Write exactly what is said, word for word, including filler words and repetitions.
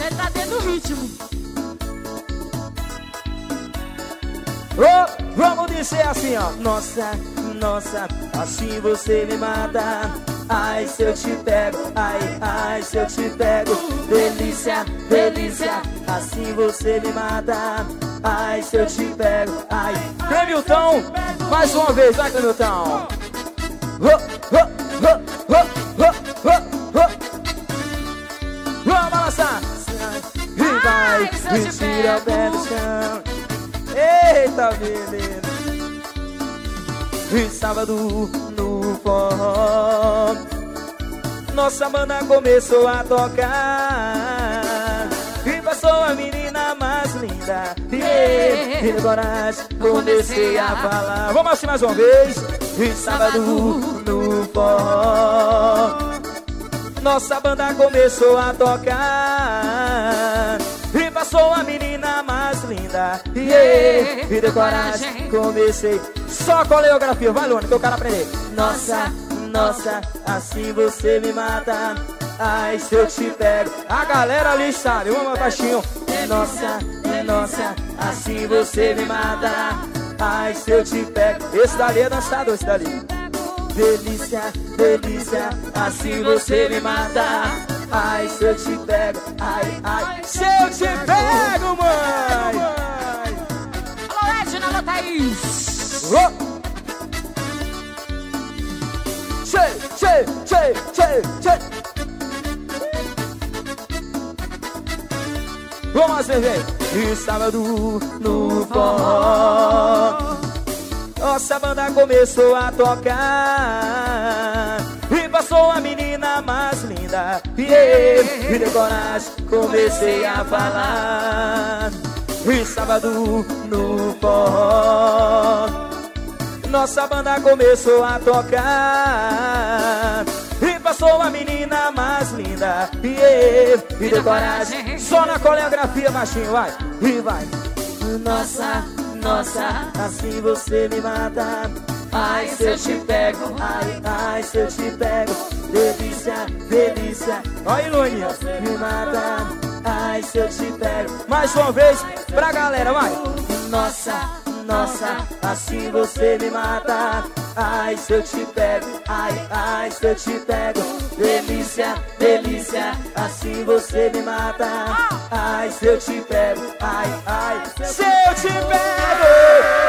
Ele tá dentro do ritmo. Oh, vamos dizer assim, ó. Nossa, nossa, assim você me mata. Ai, se eu te pego, ai, ai, se eu te pego. Delícia, delícia, assim você me mata. Ai, se eu te pego, ai. Clemilton, mais uma vez, vai Clemilton. Oh, oh, oh, oh, oh, oh, oh. Vamos balançar. E vai, e tira o pé do chão. Eita, beleza. E sábado no forró, nossa banda começou a tocar. E passou a menina mais linda. E eu, coragem, comecei a falar. Vamos assim mais uma vez. E sábado no forró, nossa banda começou a tocar. E passou a menina mais linda. E yeah, me deu coragem, comecei. Só a coreografia, vai Luna, que eu quero aprender. Nossa, nossa, assim você me mata. Ai, se eu te pego. A galera ali sabe, vamos baixinho. Nossa, nossa, assim você me mata. Ai, se eu te pego. Esse dali é dançador, esse dali. Delícia, delícia, assim você me mata. Ai, se eu te pego, ai, ai, se eu te pego, mãe. Alô, Edna, alô, Thaís. Oh. Tchê, tchê, tchê, tchê, tchê. Vamos ver. E sábado no forró, nossa banda começou a tocar. E passou a menina mais linda. E eu, me deu coragem, comecei a falar. E sábado no forró, nossa banda começou a tocar. E passou a menina mais linda. E eu, me deu coragem. Só na coreografia, baixinho, vai. E vai. Nossa, nossa, assim você me mata. Ai, se eu te pego, ai, ai, se eu te pego. Delícia, delícia. Olha, Luninha, me mata. Ai, se eu te pego. Mais uma vez pra galera, vai. Nossa, nossa, assim você me mata. Ai, se eu te pego, ai, ai, se eu te pego. Delícia, delícia, assim você me mata. Ai, se eu te pego, ai, ai, se eu te pego.